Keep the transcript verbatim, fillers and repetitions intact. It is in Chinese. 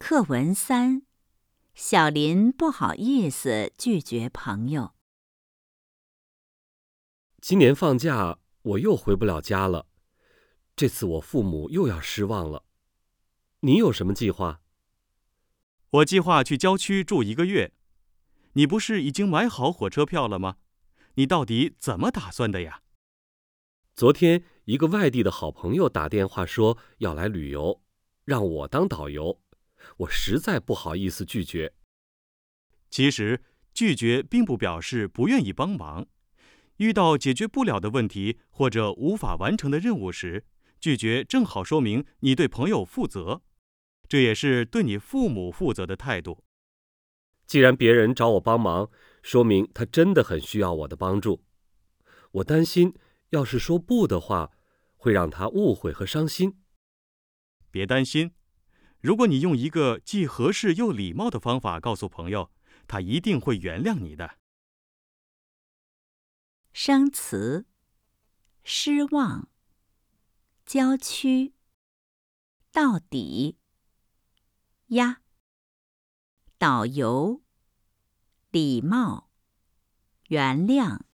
课文三，小林不好意思拒绝朋友。 今年放假我又回不了家了，这次我父母又要失望了。你有什么计划？ 我计划去郊区住一个月。你不是已经买好火车票了吗？你到底怎么打算的呀？ 昨天一个外地的好朋友打电话说要来旅游，让我当导游，我实在不好意思拒绝。 其实拒绝并不表示不愿意帮忙。遇到解决不了的问题或者无法完成的任务时，拒绝正好说明你对朋友负责，这也是对你父母负责的态度。 既然别人找我帮忙，说明他真的很需要我的帮助。我担心要是说不的话，会让他误会和伤心。 别担心，如果你用一个既合适又礼貌的方法告诉朋友，他一定会原谅你的。 生词：失望、郊区、到底、呀、导游、礼貌、原谅。